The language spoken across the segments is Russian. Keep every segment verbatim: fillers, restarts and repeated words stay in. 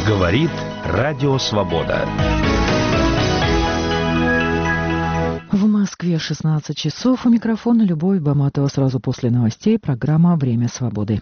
Говорит Радио Свобода. В Москве шестнадцать часов. У микрофона Любовь Баматова. Сразу после новостей программа «Время свободы».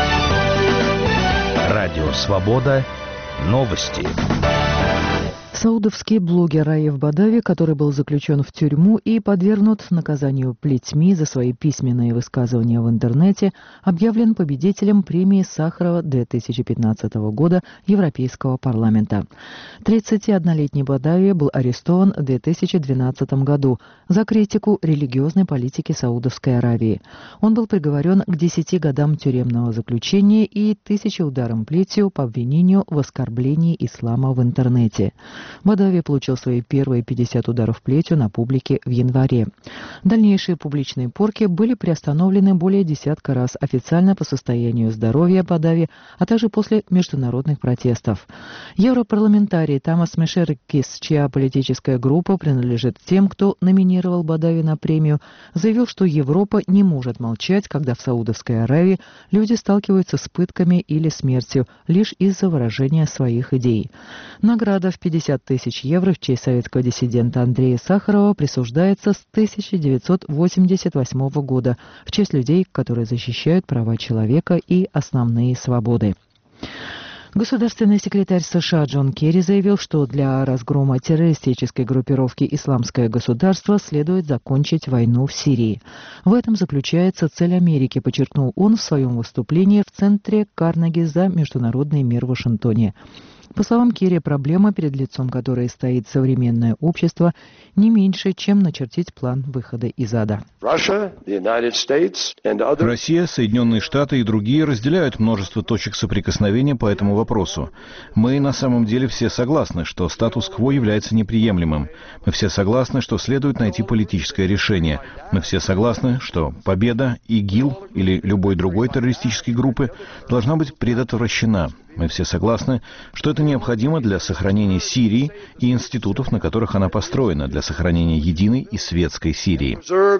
Радио Свобода. Новости. Саудовский блогер Раиф Бадави, который был заключен в тюрьму и подвергнут наказанию плетьми за свои письменные высказывания в интернете, объявлен победителем премии Сахарова две тысячи пятнадцатого года Европейского парламента. тридцатиоднолетний Бадави был арестован в две тысячи двенадцатом году за критику религиозной политики Саудовской Аравии. Он был приговорен к десяти годам тюремного заключения и тысяче ударам плетью по обвинению в оскорблении ислама в интернете. Бадави получил свои первые пятьдесят ударов плетью на публике в январе. Дальнейшие публичные порки были приостановлены более десятка раз официально по состоянию здоровья Бадави, а также после международных протестов. Европарламентарий Тамас Мешеркис, чья политическая группа принадлежит тем, кто номинировал Бадави на премию, заявил, что Европа не может молчать, когда в Саудовской Аравии люди сталкиваются с пытками или смертью лишь из-за выражения своих идей. Награда в пятьдесят тысяч евро в честь советского диссидента Андрея Сахарова присуждается с тысяча девятьсот восемьдесят восьмого года в честь людей, которые защищают права человека и основные свободы. Государственный секретарь США Джон Керри заявил, что для разгрома террористической группировки «Исламское государство» следует закончить войну в Сирии. В этом заключается цель Америки, подчеркнул он в своем выступлении в центре Карнеги за международный мир в Вашингтоне. По словам Керри, проблема, перед лицом которой стоит современное общество, не меньше, чем начертить план выхода из ада. Россия, Соединенные Штаты и другие разделяют множество точек соприкосновения по этому вопросу. Мы на самом деле все согласны, что статус-кво является неприемлемым. Мы все согласны, что следует найти политическое решение. Мы все согласны, что победа ИГИЛ или любой другой террористической группы должна быть предотвращена. Мы все согласны, что это необходимо для сохранения Сирии и институтов, на которых она построена, для сохранения единой и светской Сирии.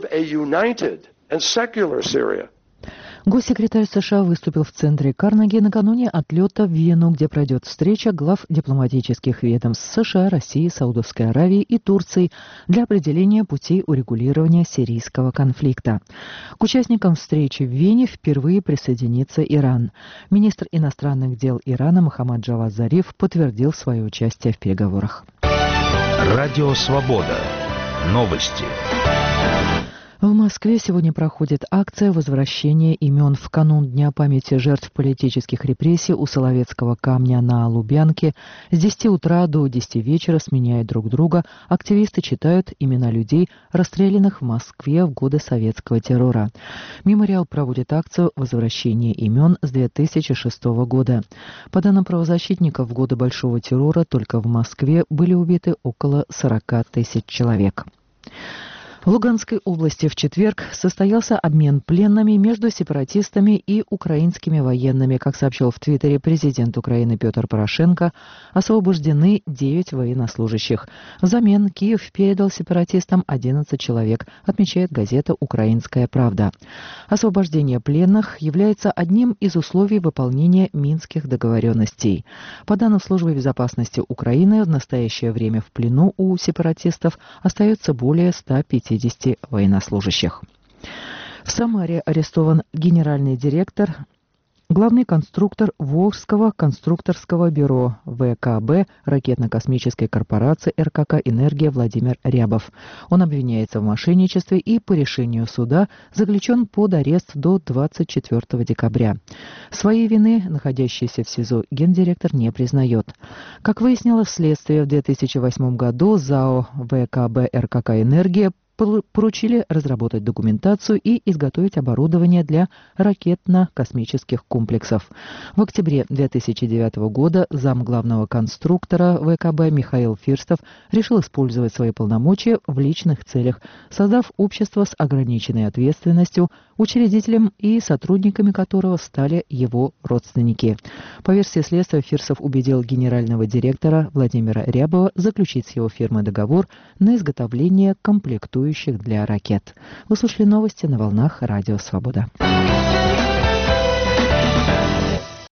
Госсекретарь США выступил в центре Карнеги накануне отлета в Вену, где пройдет встреча глав дипломатических ведомств США, России, Саудовской Аравии и Турции для определения путей урегулирования сирийского конфликта. К участникам встречи в Вене впервые присоединится Иран. Министр иностранных дел Ирана Мохаммад Джавад Зариф подтвердил свое участие в переговорах. Радио Свобода. Новости. В Москве сегодня проходит акция возвращения имен в канун Дня памяти жертв политических репрессий у Соловецкого камня на Лубянке. С десяти утра до десяти вечера, сменяя друг друга, активисты читают имена людей, расстрелянных в Москве в годы советского террора. Мемориал проводит акцию возвращения имен с две тысячи шестого года. По данным правозащитников, в годы Большого террора только в Москве были убиты около сорока тысяч человек. В Луганской области в четверг состоялся обмен пленными между сепаратистами и украинскими военными. Как сообщил в Твиттере президент Украины Петр Порошенко, освобождены девять военнослужащих. Взамен Киев передал сепаратистам одиннадцать человек, отмечает газета «Украинская правда». Освобождение пленных является одним из условий выполнения Минских договоренностей. По данным Службы безопасности Украины, в настоящее время в плену у сепаратистов остается более ста пятидесяти военнослужащих. В Самаре арестован генеральный директор, главный конструктор Волжского конструкторского бюро ВКБ ракетно-космической корпорации РКК «Энергия» Владимир Рябов. Он обвиняется в мошенничестве и по решению суда заключен под арест до двадцать четвёртого декабря. Своей вины находящийся в СИЗО гендиректор не признает. Как выяснилось следствие, в две тысячи восьмом году ЗАО ВКБ РКК «Энергия» поручили разработать документацию и изготовить оборудование для ракетно-космических комплексов. В октябре две тысячи девятого года зам главного конструктора ВКБ Михаил Фирстов решил использовать свои полномочия в личных целях, создав общество с ограниченной ответственностью, учредителем и сотрудниками которого стали его родственники. По версии следствия, Фирсов убедил генерального директора Владимира Рябова заключить с его фирмой договор на изготовление комплектующих для ракет. Вы слушали новости на волнах Радио Свобода.